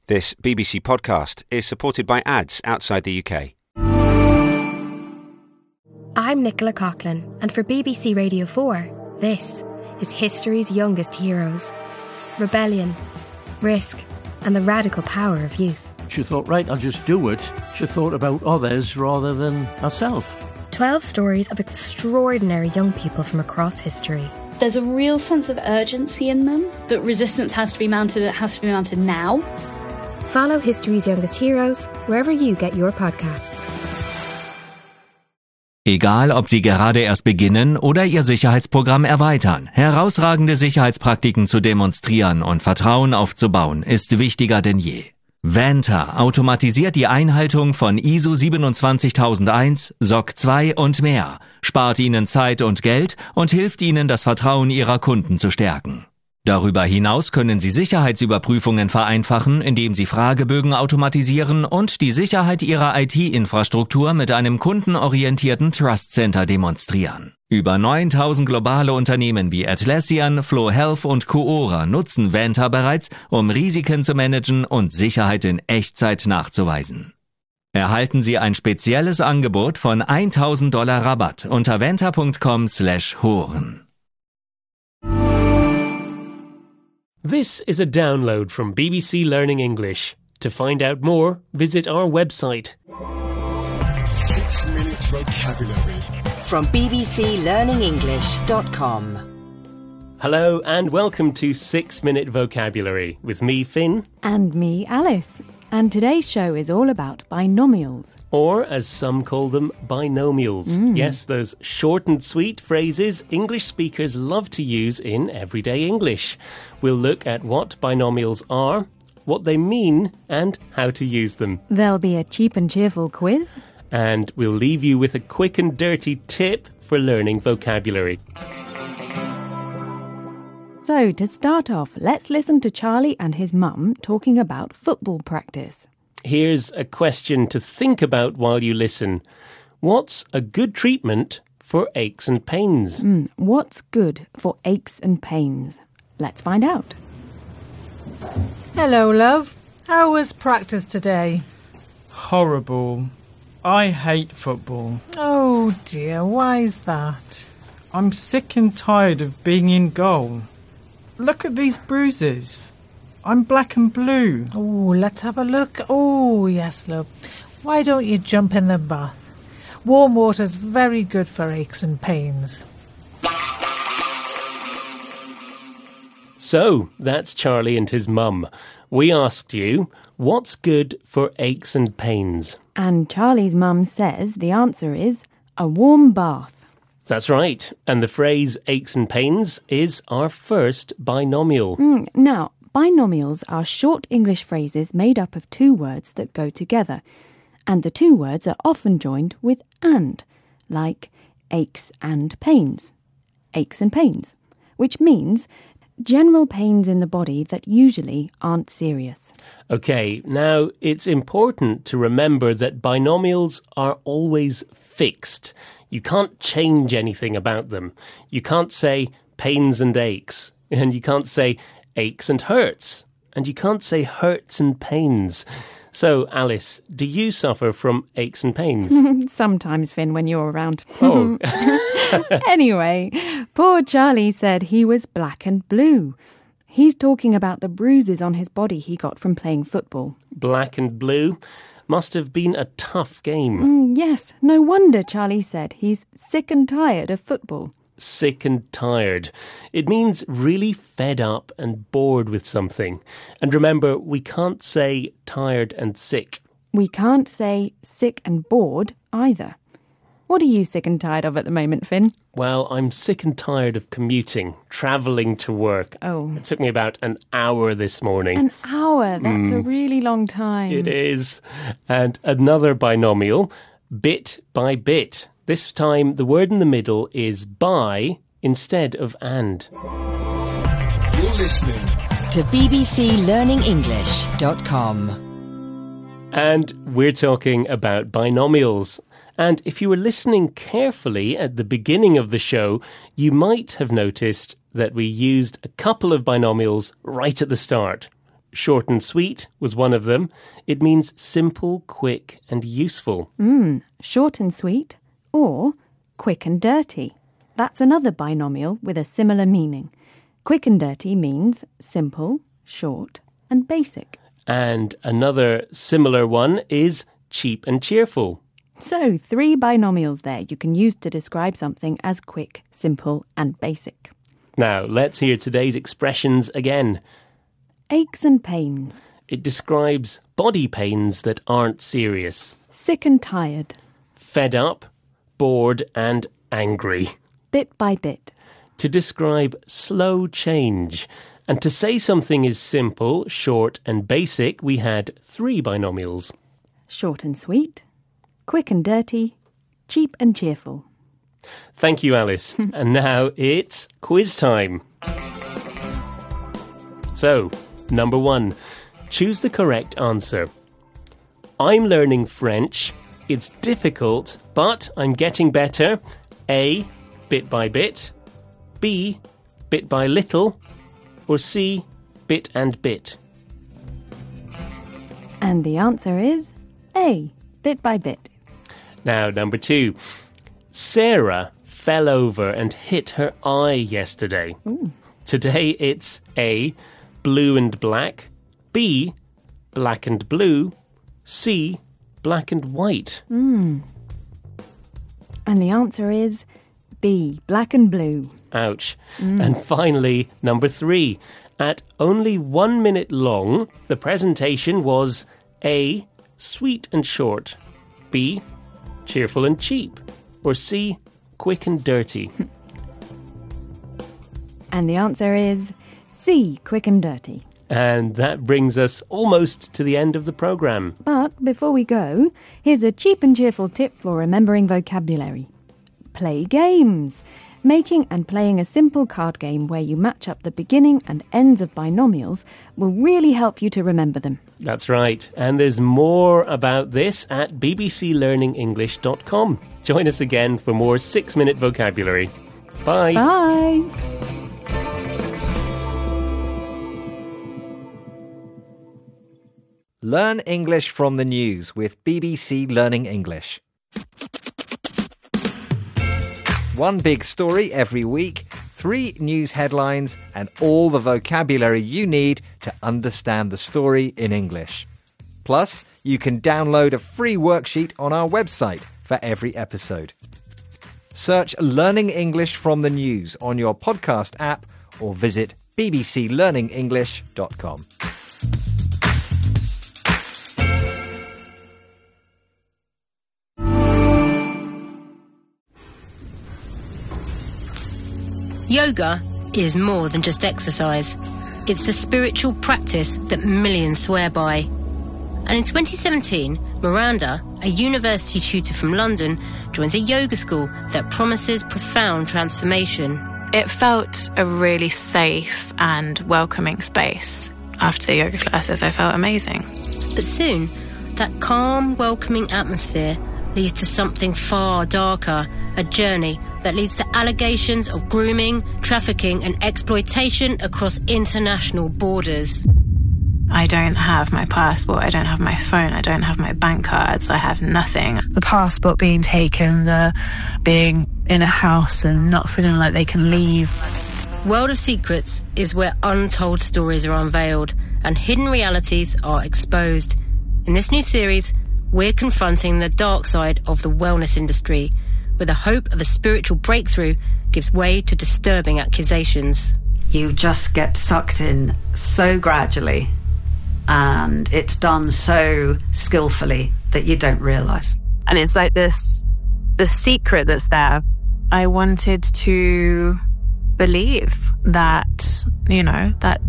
This BBC podcast is supported by ads outside the UK. I'm Nicola Coughlan, and for BBC Radio 4, this is history's youngest heroes. Rebellion, risk, and the radical power of youth. She thought, right, I'll just do it. She thought about others rather than herself. 12 stories of extraordinary young people from across history. There's a real sense of urgency in them, that resistance has to be mounted, it has to be mounted now. Follow history's youngest heroes wherever you get your podcasts. Egal, ob Sie gerade erst beginnen oder Ihr Sicherheitsprogramm erweitern, herausragende Sicherheitspraktiken zu demonstrieren und Vertrauen aufzubauen, ist wichtiger denn je. Vanta automatisiert die Einhaltung von ISO 27001, SOC 2 und mehr, spart Ihnen Zeit und Geld und hilft Ihnen, das Vertrauen Ihrer Kunden zu stärken. Darüber hinaus können Sie Sicherheitsüberprüfungen vereinfachen, indem Sie Fragebögen automatisieren und die Sicherheit Ihrer IT-Infrastruktur mit einem kundenorientierten Trust Center demonstrieren. Über 9000 globale Unternehmen wie Atlassian, Flow Health und Coora nutzen Vanta bereits, um Risiken zu managen und Sicherheit in Echtzeit nachzuweisen. Erhalten Sie ein spezielles Angebot von $1.000 Rabatt unter vanta.com/horen. This is a download from BBC Learning English. To find out more, visit our website. 6-minute vocabulary from bbclearningenglish.com. Hello and welcome to 6-Minute Vocabulary with me, Finn. And me, Alice. And today's show is all about binomials. Or, as some call them, binomials. Yes, those short and sweet phrases English speakers love to use in everyday English. We'll look at what binomials are, what they mean, and how to use them. There'll be a cheap and cheerful quiz. And we'll leave you with a quick and dirty tip for learning vocabulary. So, to start off, let's listen to Charlie and his mum talking about football practice. Here's a question to think about while you listen. What's a good treatment for aches and pains? What's good for aches and pains? Let's find out. Hello, love. How was practice today? Horrible. I hate football. Oh dear, why's that? I'm sick and tired of being in goal. Look at these bruises. I'm black and blue. Oh, let's have a look. Oh, yes, love. Why don't you jump in the bath? Warm water's very good for aches and pains. So, that's Charlie and his mum. We asked you, what's good for aches and pains? And Charlie's mum says the answer is a warm bath. That's right. And the phrase aches and pains is our first binomial. Now, binomials are short English phrases made up of two words that go together. And the two words are often joined with and, like aches and pains. Aches and pains, which means general pains in the body that usually aren't serious. OK, now it's important to remember that binomials are always fixed. You can't change anything about them. You can't say pains and aches, and you can't say aches and hurts, and you can't say hurts and pains. So, Alice, do you suffer from aches and pains? Sometimes, Finn, when you're around. Oh. Anyway, poor Charlie said he was black and blue. He's talking about the bruises on his body he got from playing football. Black and blue? Must have been a tough game. Yes, no wonder Charlie said he's sick and tired of football. Sick and tired. It means really fed up and bored with something. And remember, we can't say tired and sick. We can't say sick and bored either. What are you sick and tired of at the moment, Finn? Well, I'm sick and tired of commuting, travelling to work. Oh. It took me about an hour this morning. An hour? That's a really long time. It is. And another binomial, bit by bit. This time, the word in the middle is by instead of and. You're listening to bbclearningenglish.com. And we're talking about binomials. And if you were listening carefully at the beginning of the show, you might have noticed that we used a couple of binomials right at the start. Short and sweet was one of them. It means simple, quick and useful. Short and sweet, or quick and dirty. That's another binomial with a similar meaning. Quick and dirty means simple, short and basic. And another similar one is cheap and cheerful. So 3 binomials there you can use to describe something as quick, simple and basic. Now, let's hear today's expressions again. Aches and pains. It describes body pains that aren't serious. Sick and tired. Fed up, bored and angry. Bit by bit. To describe slow change. And to say something is simple, short and basic, we had 3 binomials. Short and sweet, quick and dirty, cheap and cheerful. Thank you, Alice. And now it's quiz time. So, number 1. Choose the correct answer. I'm learning French. It's difficult, but I'm getting better. A, bit by bit. B, bit by little. Or C, bit and bit. And the answer is A, bit by bit. Now, number 2. Sarah fell over and hit her eye yesterday. Ooh. Today it's A, blue and black. B, black and blue. C, black and white. And the answer is B, black and blue. Ouch. And finally, number 3. At only 1 minute long, the presentation was A, sweet and short. B, cheerful and cheap. Or C, quick and dirty. And the answer is C, quick and dirty. And that brings us almost to the end of the programme. But before we go, here's a cheap and cheerful tip for remembering vocabulary. Play games. Making and playing a simple card game where you match up the beginning and ends of binomials will really help you to remember them. That's right. And there's more about this at bbclearningenglish.com. Join us again for more 6-minute vocabulary. Bye. Bye. Learn English from the news with BBC Learning English. One big story every week, 3 news headlines, and all the vocabulary you need to understand the story in English. Plus, you can download a free worksheet on our website for every episode. Search Learning English from the News on your podcast app or visit bbclearningenglish.com. Yoga is more than just exercise. It's the spiritual practice that millions swear by. And in 2017, Miranda, a university tutor from London, joins a yoga school that promises profound transformation. It felt a really safe and welcoming space. After the yoga classes, I felt amazing. But soon, that calm, welcoming atmosphere leads to something far darker, a journey that leads to allegations of grooming, trafficking and exploitation across international borders. I don't have my passport, I don't have my phone, I don't have my bank cards, I have nothing. The passport being taken, the being in a house and not feeling like they can leave. World of Secrets is where untold stories are unveiled and hidden realities are exposed. In this new series, we're confronting the dark side of the wellness industry, where the hope of a spiritual breakthrough gives way to disturbing accusations. You just get sucked in so gradually, and it's done so skillfully that you don't realise. And it's like this, the secret that's there. I wanted to believe that, you know, that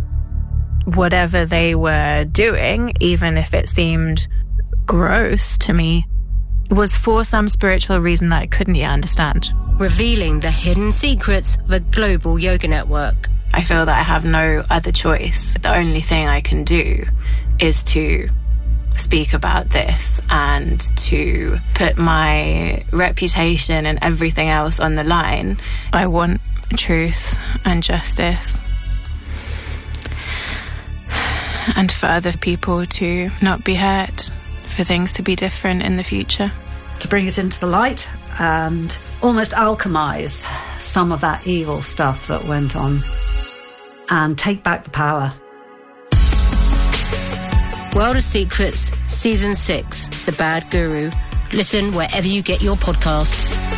whatever they were doing, even if it seemed gross to me, was for some spiritual reason that I couldn't yet understand. Revealing the hidden secrets of a global yoga network. I feel that I have no other choice. The only thing I can do is to speak about this and to put my reputation and everything else on the line. I want truth and justice. and for other people to not be hurt, for things to be different in the future. To bring it into the light and almost alchemize some of that evil stuff that went on and take back the power. World of Secrets, Season 6, The Bad Guru. Listen wherever you get your podcasts.